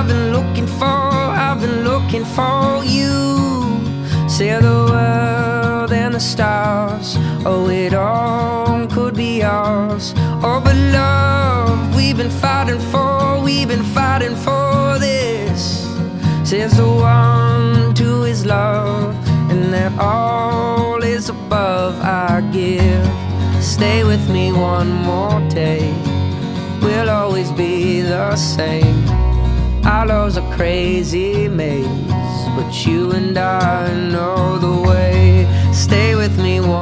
I've been looking for you. Say the world and the stars, oh, it all could be ours. Oh, but love, we've been fighting for this. Says the one to his love, and that all is above. I give, stay with me one more day. We'll always be the same. Our love's a crazy maze, but you and I know the way. Stay with me one